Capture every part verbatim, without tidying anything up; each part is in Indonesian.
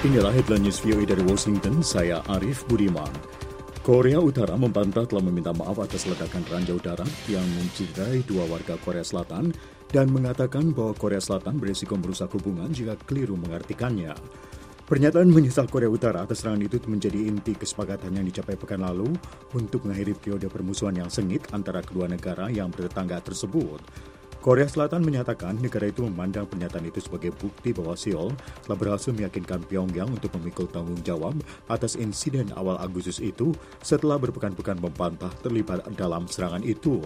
Inilah headline news V O A dari Washington, saya Arif Budiman. Korea Utara membantah telah meminta maaf atas ledakan ranjau darat yang mencederai dua warga Korea Selatan dan mengatakan bahwa Korea Selatan berisiko merusak hubungan jika keliru mengartikannya. Pernyataan menyesal Korea Utara atas serangan itu menjadi inti kesepakatan yang dicapai pekan lalu untuk mengakhiri periode permusuhan yang sengit antara kedua negara yang bertetangga tersebut. Korea Selatan menyatakan negara itu memandang pernyataan itu sebagai bukti bahwa Seoul telah berhasil meyakinkan Pyongyang untuk memikul tanggung jawab atas insiden awal Agustus itu setelah berpekan-pekan membantah terlibat dalam serangan itu.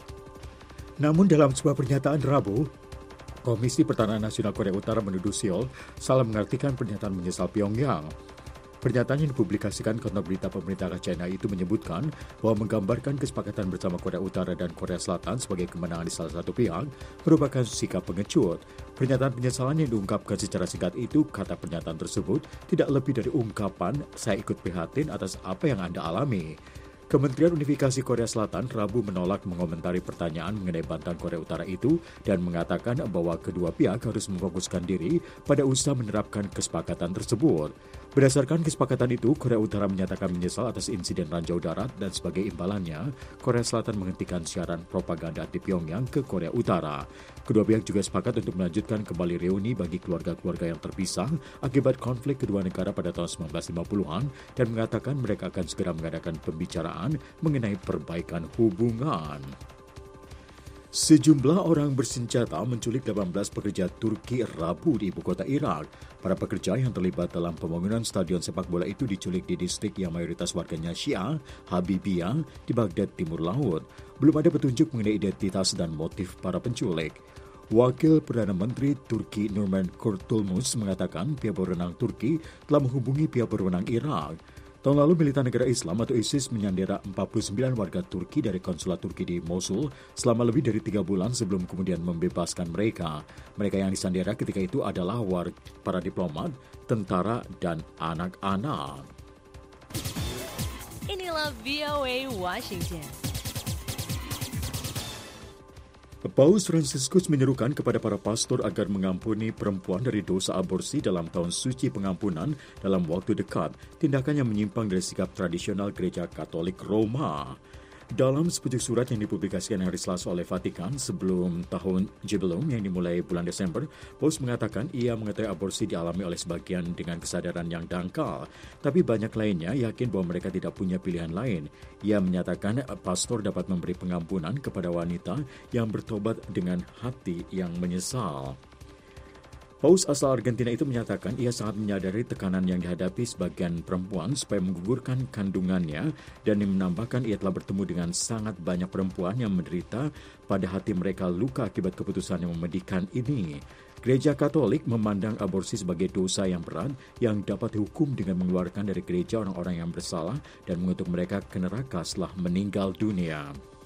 Namun dalam sebuah pernyataan Rabu, Komisi Pertahanan Nasional Korea Utara menuduh Seoul salah mengartikan pernyataan menyesal Pyongyang. Pernyataan yang dipublikasikan kantor berita pemerintah China itu menyebutkan bahwa menggambarkan kesepakatan bersama Korea Utara dan Korea Selatan sebagai kemenangan di salah satu pihak merupakan sikap pengecut. Pernyataan penyesalan yang diungkapkan secara singkat itu, kata pernyataan tersebut, tidak lebih dari ungkapan saya ikut prihatin atas apa yang Anda alami. Kementerian Unifikasi Korea Selatan Rabu menolak mengomentari pertanyaan mengenai bantahan Korea Utara itu dan mengatakan bahwa kedua pihak harus memfokuskan diri pada usaha menerapkan kesepakatan tersebut. Berdasarkan kesepakatan itu, Korea Utara menyatakan menyesal atas insiden ranjau darat dan sebagai imbalannya, Korea Selatan menghentikan siaran propaganda di Pyongyang ke Korea Utara. Kedua pihak juga sepakat untuk melanjutkan kembali reuni bagi keluarga-keluarga yang terpisah akibat konflik kedua negara pada tahun sembilan belas lima puluhan dan mengatakan mereka akan segera mengadakan pembicaraan mengenai perbaikan hubungan. Sejumlah orang bersenjata menculik delapan belas pekerja Turki Rabu di ibu kota Irak. Para pekerja yang terlibat dalam pembangunan stadion sepak bola itu diculik di distrik yang mayoritas warganya Syiah, Habibiyah, di Baghdad, Timur Laut. Belum ada petunjuk mengenai identitas dan motif para penculik. Wakil Perdana Menteri Turki Nurman Kurtulmus mengatakan pihak berwenang Turki telah menghubungi pihak berwenang Irak. Tahun lalu militan negara Islam atau ISIS menyandera empat puluh sembilan warga Turki dari konsulat Turki di Mosul selama lebih dari tiga bulan sebelum kemudian membebaskan mereka. Mereka yang disandera ketika itu adalah warga para diplomat, tentara, dan anak-anak. Inilah V O A Washington. Paus Fransiskus menyerukan kepada para pastor agar mengampuni perempuan dari dosa aborsi dalam tahun suci pengampunan dalam waktu dekat, tindakan yang menyimpang dari sikap tradisional Gereja Katolik Roma. Dalam sepucuk surat yang dipublikasikan hari Selasa oleh Vatikan sebelum tahun Jubileum yang dimulai bulan Desember, Paus mengatakan ia mengetahui aborsi dialami oleh sebagian dengan kesadaran yang dangkal, tapi banyak lainnya yakin bahwa mereka tidak punya pilihan lain. Ia menyatakan pastor dapat memberi pengampunan kepada wanita yang bertobat dengan hati yang menyesal. Paus asal Argentina itu menyatakan ia sangat menyadari tekanan yang dihadapi sebagian perempuan supaya menggugurkan kandungannya dan menambahkan ia telah bertemu dengan sangat banyak perempuan yang menderita pada hati mereka luka akibat keputusan yang memedihkan ini. Gereja Katolik memandang aborsi sebagai dosa yang berat yang dapat dihukum dengan mengeluarkan dari gereja orang-orang yang bersalah dan mengutuk mereka ke neraka setelah meninggal dunia.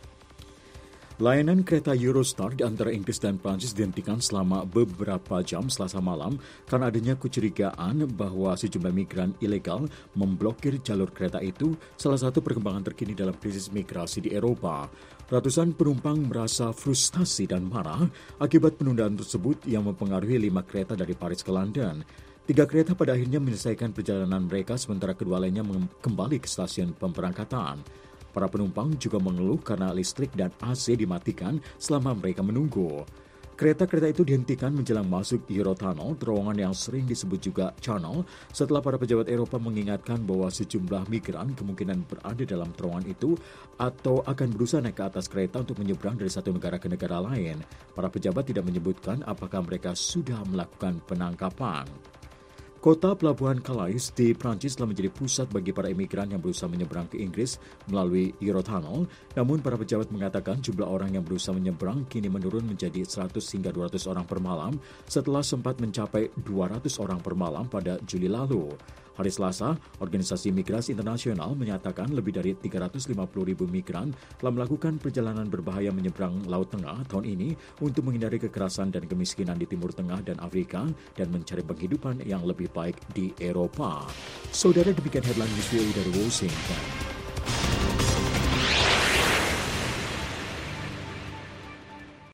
Layanan kereta Eurostar di antara Inggris dan Prancis dihentikan selama beberapa jam Selasa malam karena adanya kecurigaan bahwa sejumlah migran ilegal memblokir jalur kereta itu, salah satu perkembangan terkini dalam krisis migrasi di Eropa. Ratusan penumpang merasa frustasi dan marah akibat penundaan tersebut yang mempengaruhi lima kereta dari Paris ke London. Tiga kereta pada akhirnya menyelesaikan perjalanan mereka sementara kedua lainnya kembali ke stasiun pemberangkatan. Para penumpang juga mengeluh karena listrik dan A C dimatikan selama mereka menunggu. Kereta-kereta itu dihentikan menjelang masuk Eurotunnel, terowongan yang sering disebut juga Channel, setelah para pejabat Eropa mengingatkan bahwa sejumlah migran kemungkinan berada dalam terowongan itu atau akan berusaha naik ke atas kereta untuk menyeberang dari satu negara ke negara lain. Para pejabat tidak menyebutkan apakah mereka sudah melakukan penangkapan. Kota pelabuhan Calais di Prancis telah menjadi pusat bagi para imigran yang berusaha menyeberang ke Inggris melalui Eurotunnel. Namun para pejabat mengatakan jumlah orang yang berusaha menyeberang kini menurun menjadi seratus hingga dua ratus orang per malam setelah sempat mencapai dua ratus orang per malam pada Juli lalu. Hari Selasa, Organisasi Migrasi Internasional menyatakan lebih dari tiga ratus lima puluh ribu migran telah melakukan perjalanan berbahaya menyeberang Laut Tengah tahun ini untuk menghindari kekerasan dan kemiskinan di Timur Tengah dan Afrika dan mencari penghidupan yang lebih baik di Eropa. Saudara, demikian headline news dari Washington.